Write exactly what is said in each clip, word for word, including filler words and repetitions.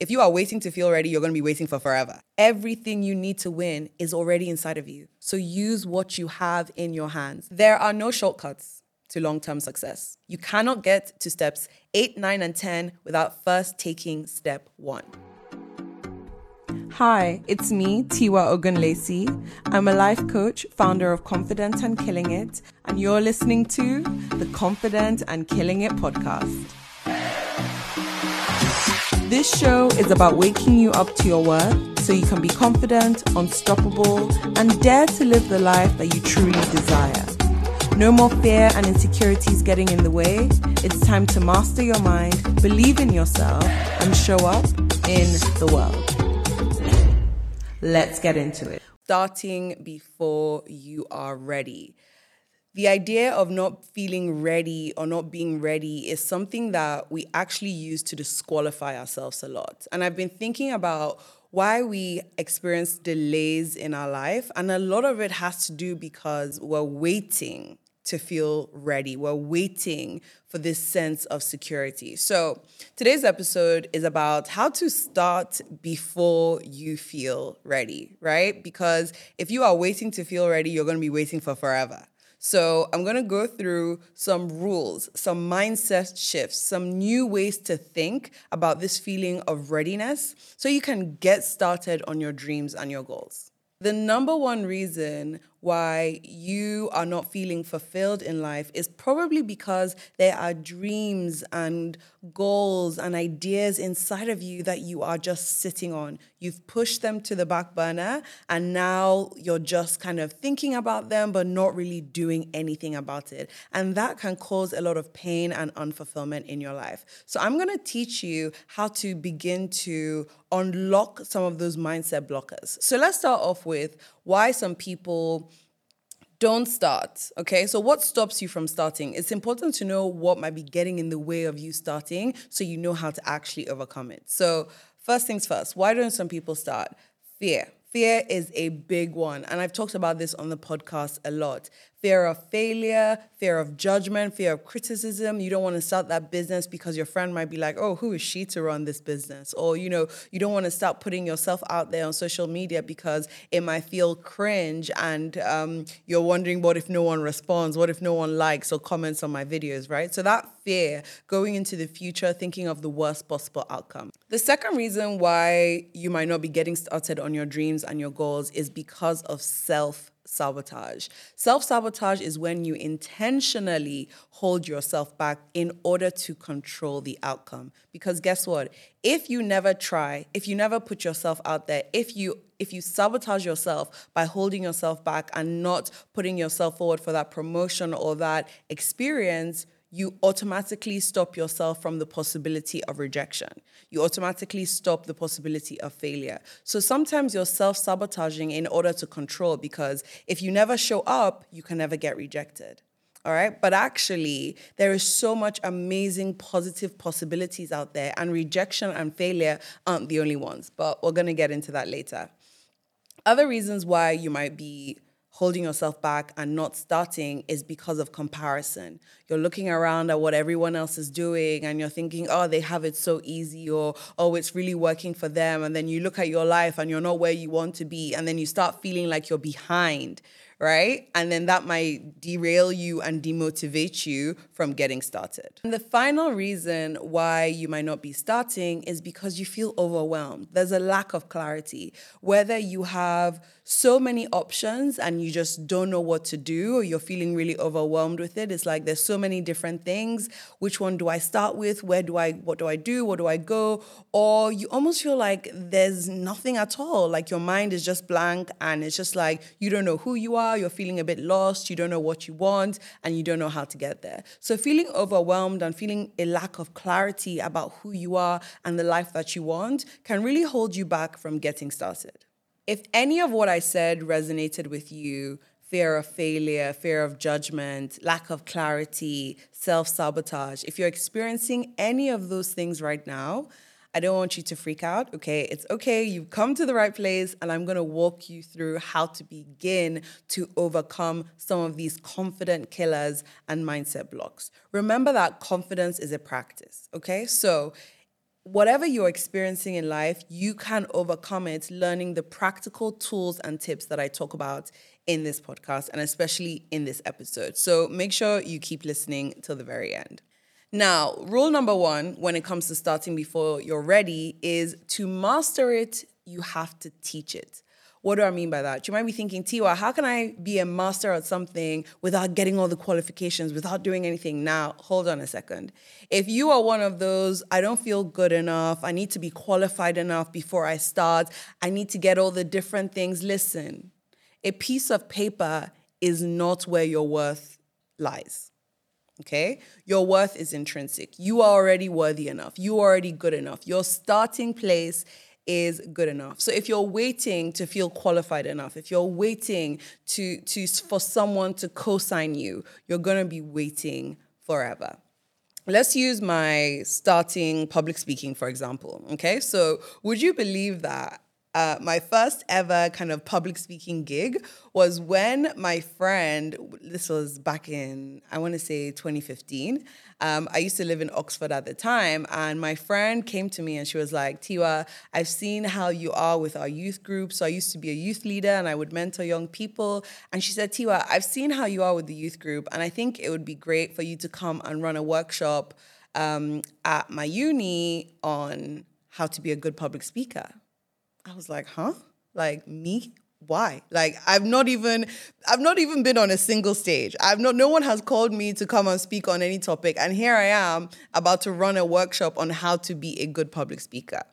If you are waiting to feel ready, you're going to be waiting for forever. Everything you need to win is already inside of you. So use what you have in your hands. There are no shortcuts to long-term success. You cannot get to steps eight, nine, and ten without first taking step one. Hi, it's me, Tiwa Ogunlesi. I'm a life coach, founder of Confident and Killing It, and you're listening to the Confident and Killing It podcast. This show is about waking you up to your worth so you can be confident, unstoppable, and dare to live the life that you truly desire. No more fear and insecurities getting in the way. It's time to master your mind, believe in yourself, and show up in the world. Let's get into it. Starting before you are ready. The idea of not feeling ready or not being ready is something that we actually use to disqualify ourselves a lot. And I've been thinking about why we experience delays in our life. And a lot of it has to do because we're waiting to feel ready. We're waiting for this sense of security. So today's episode is about how to start before you feel ready, right? Because if you are waiting to feel ready, you're going to be waiting for forever. So I'm going to go through some rules, some mindset shifts, some new ways to think about this feeling of readiness so you can get started on your dreams and your goals. The number one reason why you are not feeling fulfilled in life is probably because there are dreams and goals and ideas inside of you that you are just sitting on. You've pushed them to the back burner and now you're just kind of thinking about them but not really doing anything about it. And that can cause a lot of pain and unfulfillment in your life. So I'm going to teach you how to begin to unlock some of those mindset blockers. So let's start off with why some people don't start, okay? So what stops you from starting? It's important to know what might be getting in the way of you starting so you know how to actually overcome it. So first things first, why don't some people start? Fear. Fear is a big one. And I've talked about this on the podcast a lot. Fear of failure, fear of judgment, fear of criticism. You don't want to start that business because your friend might be like, oh, who is she to run this business? Or, you know, you don't want to start putting yourself out there on social media because it might feel cringe and um, you're wondering, what if no one responds? What if no one likes or comments on my videos, right? So that fear going into the future, thinking of the worst possible outcome. The second reason why you might not be getting started on your dreams and your goals is because of self Self-sabotage. Self-sabotage is when you intentionally hold yourself back in order to control the outcome. Because guess what? If you never try, if you never put yourself out there, if you if you sabotage yourself by holding yourself back and not putting yourself forward for that promotion or that experience, you automatically stop yourself from the possibility of rejection. You automatically stop the possibility of failure. So sometimes you're self-sabotaging in order to control, because if you never show up, you can never get rejected. All right. But actually, there is so much amazing positive possibilities out there, and rejection and failure aren't the only ones. But we're going to get into that later. Other reasons why you might be holding yourself back and not starting is because of comparison. You're looking around at what everyone else is doing and you're thinking, oh, they have it so easy, or, oh, it's really working for them. And then you look at your life and you're not where you want to be. And then you start feeling like you're behind, right? And then that might derail you and demotivate you from getting started. And the final reason why you might not be starting is because you feel overwhelmed. There's a lack of clarity. Whether you have so many options and you just don't know what to do, or you're feeling really overwhelmed with it. It's like there's so many different things. Which one do I start with? Where do I, what do I do? Where do I go? Or you almost feel like there's nothing at all. Like your mind is just blank and it's just like you don't know who you are. You're feeling a bit lost. You don't know what you want and you don't know how to get there. So feeling overwhelmed and feeling a lack of clarity about who you are and the life that you want can really hold you back from getting started. If any of what I said resonated with you, fear of failure, fear of judgment, lack of clarity, self-sabotage, if you're experiencing any of those things right now, I don't want you to freak out, okay? It's okay, you've come to the right place, and I'm gonna walk you through how to begin to overcome some of these confident killers and mindset blocks. Remember that confidence is a practice, okay? So whatever you're experiencing in life, you can overcome it learning the practical tools and tips that I talk about in this podcast and especially in this episode. So make sure you keep listening till the very end. Now, rule number one when it comes to starting before you're ready is to master it, you have to teach it. What do I mean by that? You might be thinking, Tiwa, how can I be a master at something without getting all the qualifications, without doing anything? Now, hold on a second. If you are one of those, I don't feel good enough, I need to be qualified enough before I start, I need to get all the different things, listen, a piece of paper is not where your worth lies. Okay? Your worth is intrinsic. You are already worthy enough. You are already good enough. Your starting place is good enough. So if you're waiting to feel qualified enough, if you're waiting to, to for someone to co-sign you, you're going to be waiting forever. Let's use my starting public speaking, for example. Okay, so would you believe that Uh, my first ever kind of public speaking gig was when my friend, this was back in, I want to say twenty fifteen. Um, I used to live in Oxford at the time, and my friend came to me and she was like, Tiwa, I've seen how you are with our youth group. So I used to be a youth leader and I would mentor young people. And she said, Tiwa, I've seen how you are with the youth group, and I think it would be great for you to come and run a workshop um, at my uni on how to be a good public speaker. I was like, huh? Like, me? Why? Like, I've not even, I've not even been on a single stage. I've not, no one has called me to come and speak on any topic. And here I am about to run a workshop on how to be a good public speaker.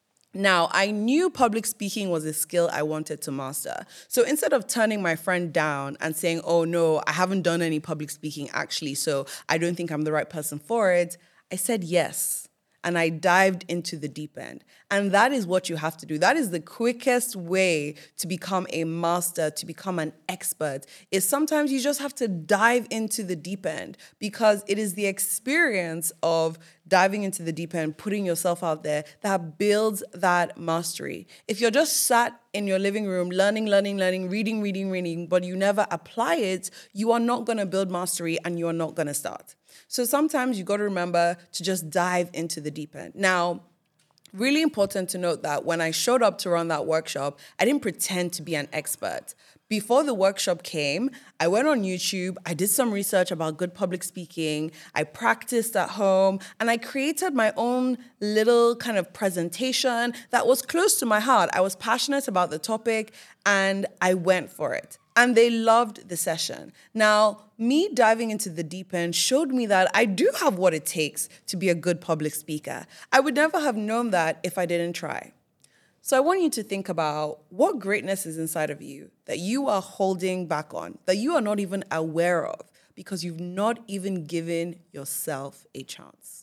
Now, I knew public speaking was a skill I wanted to master. So instead of turning my friend down and saying, oh no, I haven't done any public speaking actually, so I don't think I'm the right person for it, I said yes. And I dived into the deep end. And that is what you have to do. That is the quickest way to become a master, to become an expert, is sometimes you just have to dive into the deep end, because it is the experience of diving into the deep end, putting yourself out there, that builds that mastery. If you're just sat in your living room, learning, learning, learning, reading, reading, reading, but you never apply it, you are not going to build mastery and you are not going to start. So sometimes you got to remember to just dive into the deep end. Now, really important to note that when I showed up to run that workshop, I didn't pretend to be an expert. Before the workshop came, I went on YouTube, I did some research about good public speaking, I practiced at home, and I created my own little kind of presentation that was close to my heart. I was passionate about the topic, and I went for it. And they loved the session. Now, me diving into the deep end showed me that I do have what it takes to be a good public speaker. I would never have known that if I didn't try. So I want you to think about what greatness is inside of you that you are holding back on, that you are not even aware of, because you've not even given yourself a chance.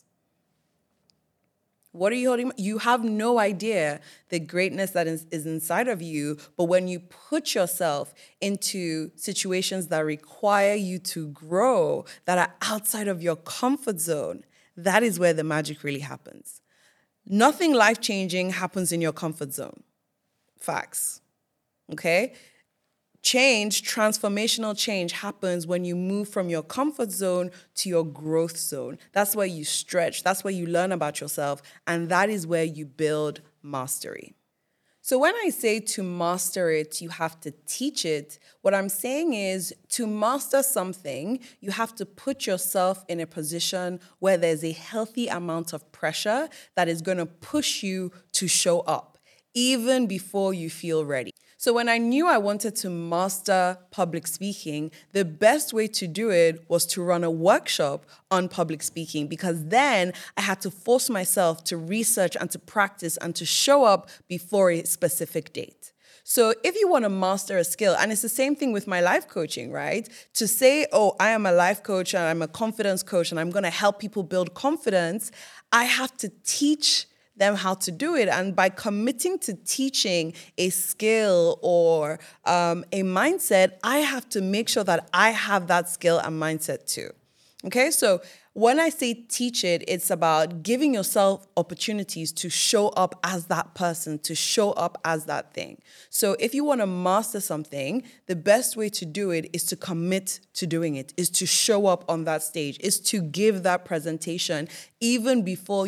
What are you holding? You have no idea the greatness that is, is inside of you, but when you put yourself into situations that require you to grow, that are outside of your comfort zone, that is where the magic really happens. Nothing life-changing happens in your comfort zone. Facts. Okay? Change, transformational change happens when you move from your comfort zone to your growth zone. That's where you stretch. That's where you learn about yourself. And that is where you build mastery. So when I say to master it, you have to teach it, what I'm saying is to master something, you have to put yourself in a position where there's a healthy amount of pressure that is going to push you to show up, even before you feel ready. So when I knew I wanted to master public speaking, the best way to do it was to run a workshop on public speaking, because then I had to force myself to research and to practice and to show up before a specific date. So if you want to master a skill, and it's the same thing with my life coaching, right? To say, oh, I am a life coach and I'm a confidence coach and I'm going to help people build confidence, I have to teach them how to do it. And by committing to teaching a skill or um, a mindset, I have to make sure that I have that skill and mindset too. Okay, so when I say teach it, it's about giving yourself opportunities to show up as that person, to show up as that thing. So if you want to master something, the best way to do it is to commit to doing it, is to show up on that stage, is to give that presentation even before you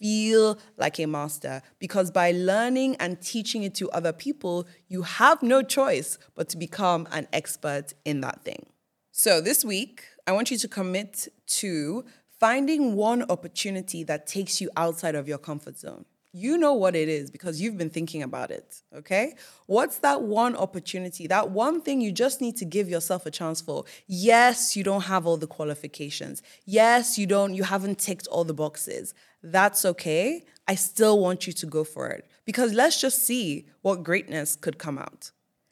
feel like a master, because by learning and teaching it to other people, you have no choice but to become an expert in that thing. So this week, I want you to commit to finding one opportunity that takes you outside of your comfort zone. You know what it is because you've been thinking about it, okay? What's that one opportunity, that one thing you just need to give yourself a chance for? Yes, you don't have all the qualifications. Yes, you don't, you haven't ticked all the boxes. That's okay. I still want you to go for it because let's just see what greatness could come out.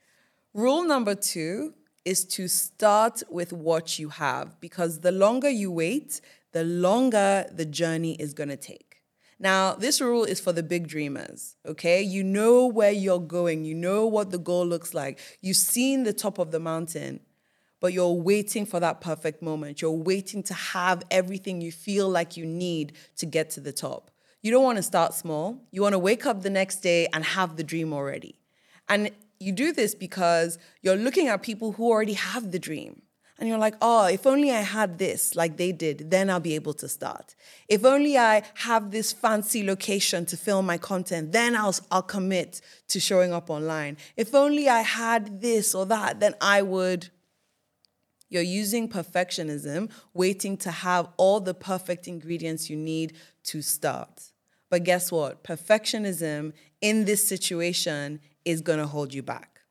Rule number two is to start with what you have, because the longer you wait, the longer the journey is going to take. Now, this rule is for the big dreamers, okay? You know where you're going. You know what the goal looks like. You've seen the top of the mountain, but you're waiting for that perfect moment. You're waiting to have everything you feel like you need to get to the top. You don't want to start small. You want to wake up the next day and have the dream already. And you do this because you're looking at people who already have the dream. And you're like, oh, if only I had this like they did, then I'll be able to start. If only I have this fancy location to film my content, then I'll, I'll commit to showing up online. If only I had this or that, then I would. You're using perfectionism, waiting to have all the perfect ingredients you need to start. But guess what? Perfectionism in this situation is going to hold you back.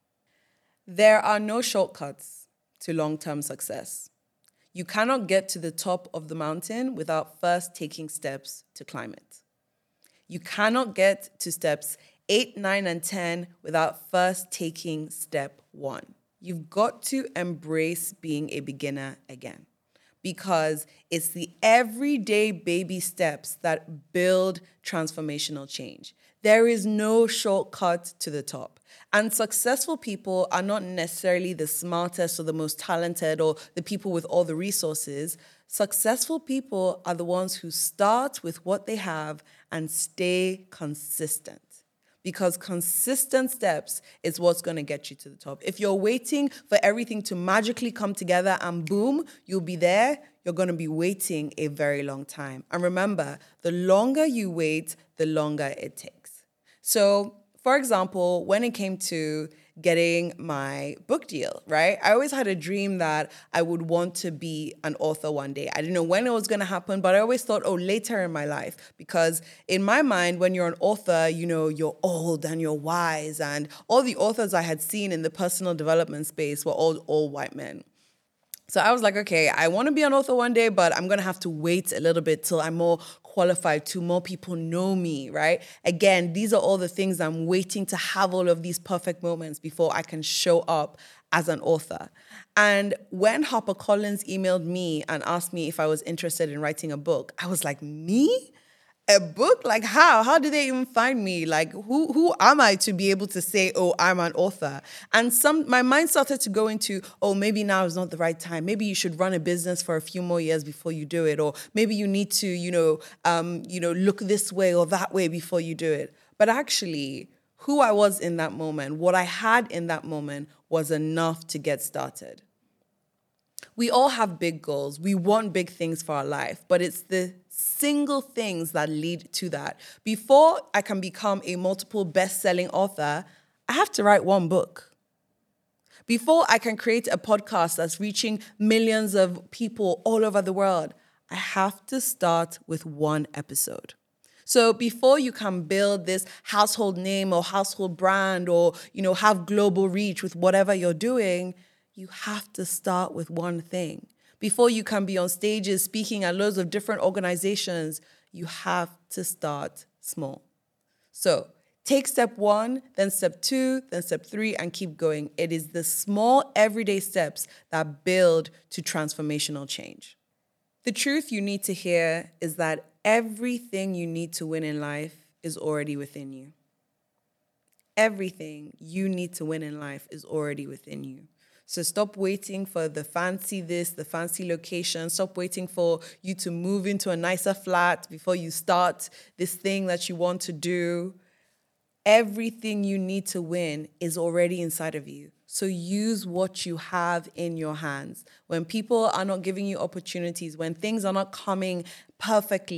There are no shortcuts to long-term success. You cannot get to the top of the mountain without first taking steps to climb it. You cannot get to steps eight, nine, and ten without first taking step one. You've got to embrace being a beginner again, because it's the everyday baby steps that build transformational change. There is no shortcut to the top. And successful people are not necessarily the smartest or the most talented or the people with all the resources. Successful people are the ones who start with what they have and stay consistent. Because consistent steps is what's going to get you to the top. If you're waiting for everything to magically come together and boom, you'll be there, you're going to be waiting a very long time. And remember, the longer you wait, the longer it takes. So, for example, when it came to getting my book deal, right? I always had a dream that I would want to be an author one day. I didn't know when it was going to happen, but I always thought, oh, later in my life. Because in my mind, when you're an author, you know, you're old and you're wise. And all the authors I had seen in the personal development space were all old white men. So I was like, okay, I want to be an author one day, but I'm going to have to wait a little bit till I'm more qualified, till more people know me, right? Again, these are all the things I'm waiting to have all of these perfect moments before I can show up as an author. And when HarperCollins emailed me and asked me if I was interested in writing a book, I was like, me? A book? Like how? How did they even find me? Like who who am I to be able to say, oh, I'm an author? And some my mind started to go into, oh, maybe now is not the right time. Maybe you should run a business for a few more years before you do it. Or maybe you need to, you know, um, you know, look this way or that way before you do it. But actually, who I was in that moment, what I had in that moment was enough to get started. We all have big goals. We want big things for our life, but it's the single things that lead to that. Before I can become a multiple best-selling author, I have to write one book. Before I can create a podcast that's reaching millions of people all over the world, I have to start with one episode. So before you can build this household name or household brand or, you know, have global reach with whatever you're doing, you have to start with one thing. Before you can be on stages speaking at loads of different organizations, you have to start small. So take step one, then step two, then step three, and keep going. It is the small everyday steps that build to transformational change. The truth you need to hear is that everything you need to win in life is already within you. Everything you need to win in life is already within you. So stop waiting for the fancy this, the fancy location. Stop waiting for you to move into a nicer flat before you start this thing that you want to do. Everything you need to win is already inside of you. So use what you have in your hands. When people are not giving you opportunities, when things are not coming perfectly,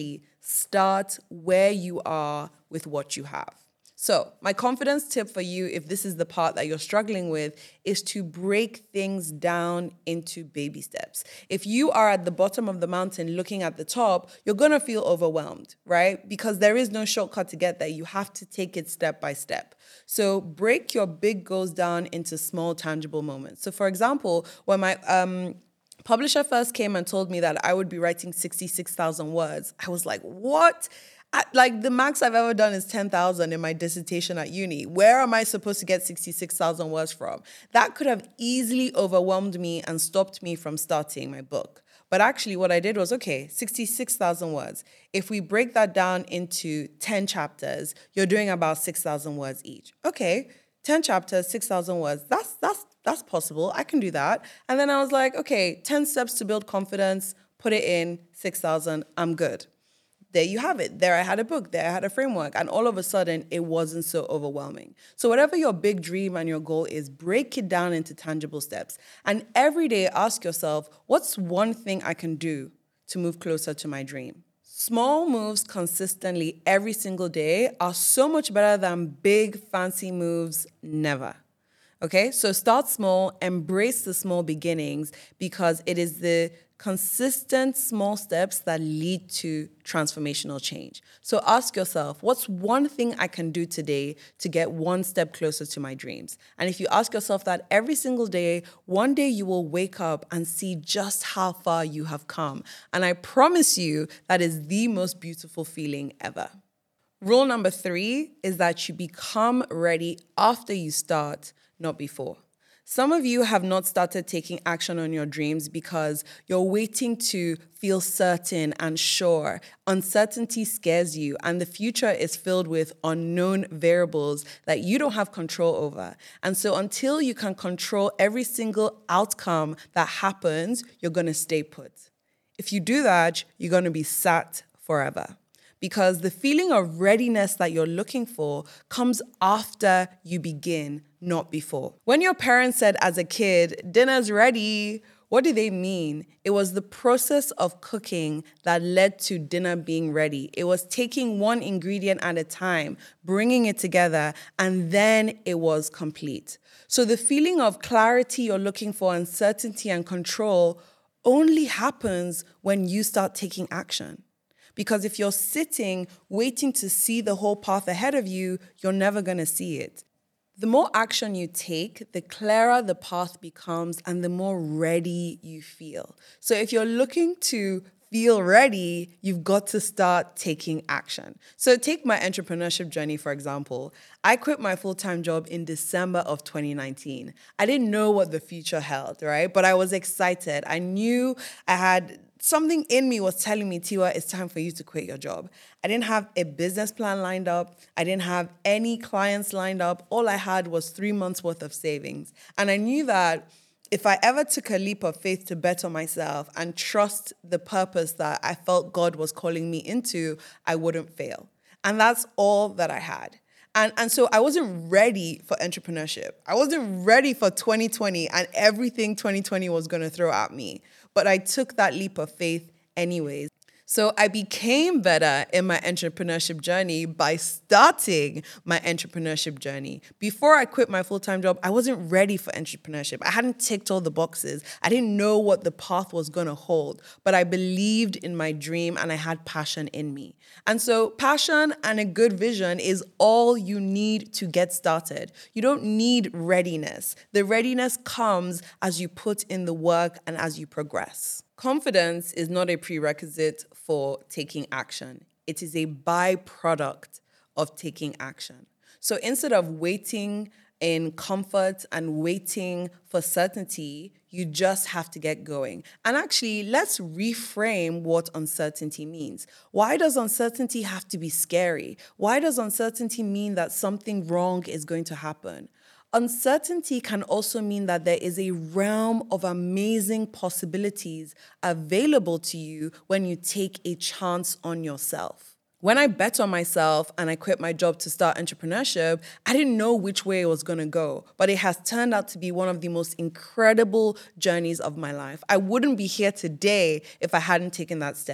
Start where you are with what you have. So my confidence tip for you, if this is the part that you're struggling with, is to break things down into baby steps. If you are at the bottom of the mountain looking at the top, you're going to feel overwhelmed, right? Because there is no shortcut to get there. You have to take it step by step. So break your big goals down into small, tangible moments. So for example, when my um, publisher first came and told me that I would be writing sixty-six thousand words, I was like, what? I, like the max I've ever done is ten thousand in my dissertation at uni. Where am I supposed to get sixty-six thousand words from? That could have easily overwhelmed me and stopped me from starting my book. But actually what I did was, okay, sixty-six thousand words. If we break that down into ten chapters, you're doing about six thousand words each. Okay, ten chapters, six thousand words. That's, that's, that's possible. I can do that. And then I was like, okay, ten steps to build confidence, put it in, six thousand, I'm good. There you have it. There I had a book. There I had a framework. And all of a sudden, it wasn't so overwhelming. So whatever your big dream and your goal is, break it down into tangible steps. And every day, ask yourself, what's one thing I can do to move closer to my dream? Small moves consistently every single day are so much better than big, fancy moves never. Okay? So start small, embrace the small beginnings, because it is the consistent small steps that lead to transformational change. So ask yourself, what's one thing I can do today to get one step closer to my dreams? And if you ask yourself that every single day, one day you will wake up and see just how far you have come. And I promise you, that is the most beautiful feeling ever. Rule number three is that you become ready after you start, not before. Some of you have not started taking action on your dreams because you're waiting to feel certain and sure. Uncertainty scares you, and the future is filled with unknown variables that you don't have control over. And so until you can control every single outcome that happens, you're going to stay put. If you do that, you're going to be sat forever. Because the feeling of readiness that you're looking for comes after you begin, not before. When your parents said as a kid, dinner's ready, what do they mean? It was the process of cooking that led to dinner being ready. It was taking one ingredient at a time, bringing it together, and then it was complete. So the feeling of clarity you're looking for, uncertainty and control, only happens when you start taking action. Because if you're sitting, waiting to see the whole path ahead of you, you're never going to see it. The more action you take, the clearer the path becomes and the more ready you feel. So if you're looking to feel ready, you've got to start taking action. So take my entrepreneurship journey, for example. I quit my full-time job in December of twenty nineteen. I didn't know what the future held, right? But I was excited. I knew I had... Something in me was telling me, Tiwa, it's time for you to quit your job. I didn't have a business plan lined up. I didn't have any clients lined up. All I had was three months worth of savings. And I knew that if I ever took a leap of faith to bet on myself and trust the purpose that I felt God was calling me into, I wouldn't fail. And that's all that I had. And, and so I wasn't ready for entrepreneurship. I wasn't ready for twenty twenty and everything twenty twenty was going to throw at me. But I took that leap of faith anyways. So I became better in my entrepreneurship journey by starting my entrepreneurship journey. Before I quit my full-time job, I wasn't ready for entrepreneurship. I hadn't ticked all the boxes. I didn't know what the path was going to hold, but I believed in my dream and I had passion in me. And so passion and a good vision is all you need to get started. You don't need readiness. The readiness comes as you put in the work and as you progress. Confidence is not a prerequisite for taking action. It is a byproduct of taking action. So instead of waiting in comfort and waiting for certainty, you just have to get going. And actually, let's reframe what uncertainty means. Why does uncertainty have to be scary? Why does uncertainty mean that something wrong is going to happen? Uncertainty can also mean that there is a realm of amazing possibilities available to you when you take a chance on yourself. When I bet on myself and I quit my job to start entrepreneurship, I didn't know which way it was going to go, but it has turned out to be one of the most incredible journeys of my life. I wouldn't be here today if I hadn't taken that step.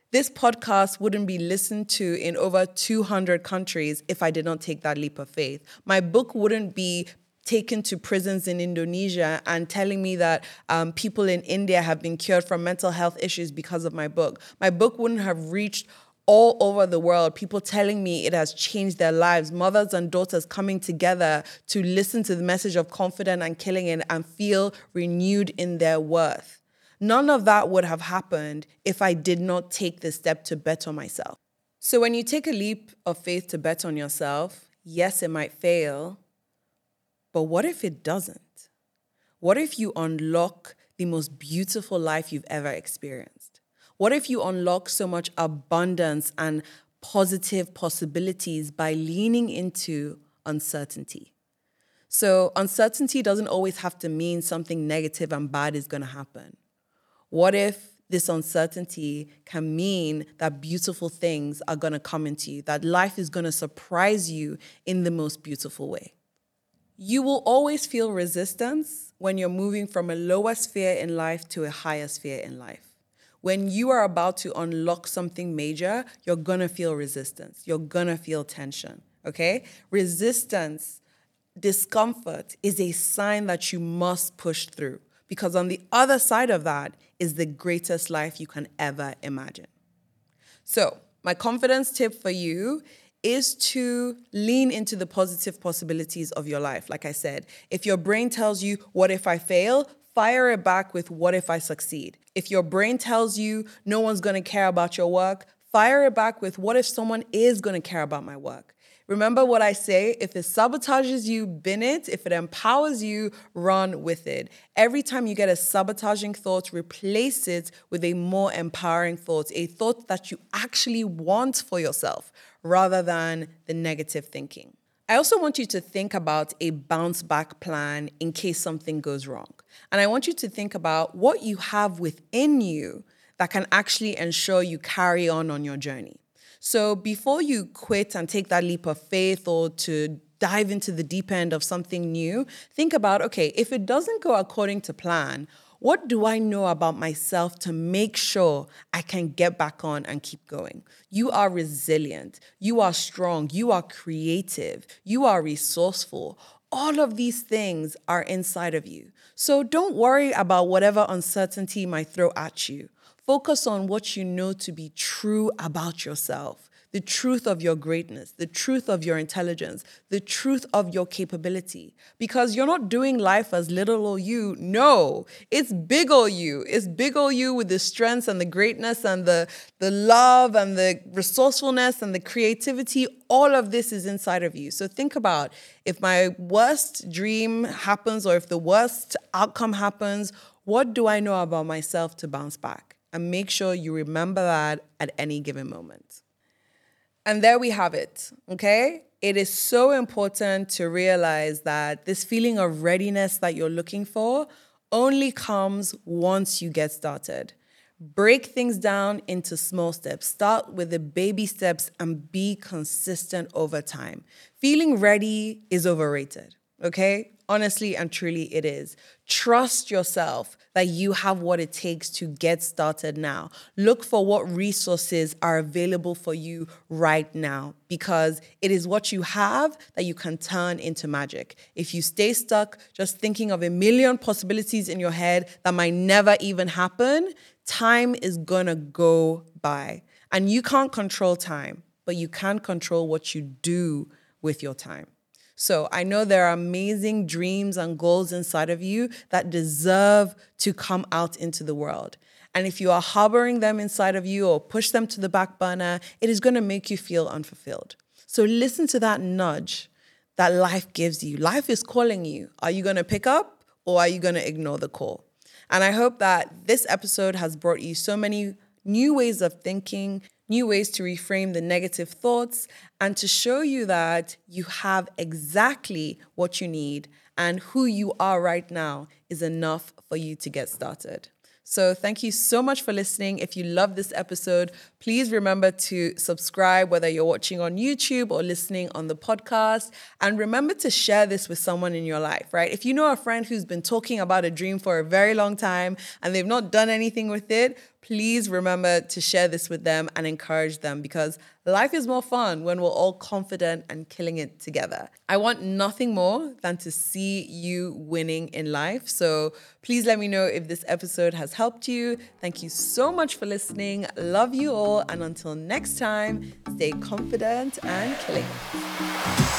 This podcast wouldn't be listened to in over two hundred countries if I did not take that leap of faith. My book wouldn't be taken to prisons in Indonesia and telling me that um, people in India have been cured from mental health issues because of my book. My book wouldn't have reached all over the world, people telling me it has changed their lives, mothers and daughters coming together to listen to the message of confidence and killing it and feel renewed in their worth. None of that would have happened if I did not take the step to bet on myself. So when you take a leap of faith to bet on yourself, yes, it might fail, but what if it doesn't? What if you unlock the most beautiful life you've ever experienced? What if you unlock so much abundance and positive possibilities by leaning into uncertainty? So uncertainty doesn't always have to mean something negative and bad is going to happen. What if this uncertainty can mean that beautiful things are going to come into you, that life is going to surprise you in the most beautiful way? You will always feel resistance when you're moving from a lower sphere in life to a higher sphere in life. When you are about to unlock something major, you're going to feel resistance. You're going to feel tension, okay? Resistance, discomfort is a sign that you must push through, because on the other side of that is the greatest life you can ever imagine. So my confidence tip for you is to lean into the positive possibilities of your life. Like I said, if your brain tells you, what if I fail? Fire it back with, what if I succeed? If your brain tells you no one's going to care about your work, fire it back with, what if someone is going to care about my work? Remember what I say, if it sabotages you, bin it. If it empowers you, run with it. Every time you get a sabotaging thought, replace it with a more empowering thought, a thought that you actually want for yourself rather than the negative thinking. I also want you to think about a bounce back plan in case something goes wrong. And I want you to think about what you have within you that can actually ensure you carry on on your journey. So before you quit and take that leap of faith or to dive into the deep end of something new, think about, okay, if it doesn't go according to plan, what do I know about myself to make sure I can get back on and keep going? You are resilient. You are strong. You are creative. You are resourceful. All of these things are inside of you. So don't worry about whatever uncertainty might throw at you. Focus on what you know to be true about yourself, the truth of your greatness, the truth of your intelligence, the truth of your capability. Because you're not doing life as little ol' you. No, it's big ol' you. It's big ol' you with the strengths and the greatness and the, the love and the resourcefulness and the creativity. All of this is inside of you. So think about, if my worst dream happens or if the worst outcome happens, what do I know about myself to bounce back? And make sure you remember that at any given moment. And there we have it, okay? It is so important to realize that this feeling of readiness that you're looking for only comes once you get started. Break things down into small steps. Start with the baby steps and be consistent over time. Feeling ready is overrated, okay? Honestly and truly, it is. Trust yourself that you have what it takes to get started now. Look for what resources are available for you right now, because it is what you have that you can turn into magic. If you stay stuck just thinking of a million possibilities in your head that might never even happen, time is gonna go by. And you can't control time, but you can control what you do with your time. So I know there are amazing dreams and goals inside of you that deserve to come out into the world. And if you are harboring them inside of you or push them to the back burner, it is going to make you feel unfulfilled. So listen to that nudge that life gives you. Life is calling you. Are you going to pick up or are you going to ignore the call? And I hope that this episode has brought you so many new ways of thinking, new ways to reframe the negative thoughts, and to show you that you have exactly what you need and who you are right now is enough for you to get started. So thank you so much for listening. If you love this episode, please remember to subscribe, whether you're watching on YouTube or listening on the podcast. And remember to share this with someone in your life, right? If you know a friend who's been talking about a dream for a very long time and they've not done anything with it, please remember to share this with them and encourage them, because life is more fun when we're all confident and killing it together. I want nothing more than to see you winning in life. So please let me know if this episode has helped you. Thank you so much for listening. Love you all. And until next time, stay confident and killing it.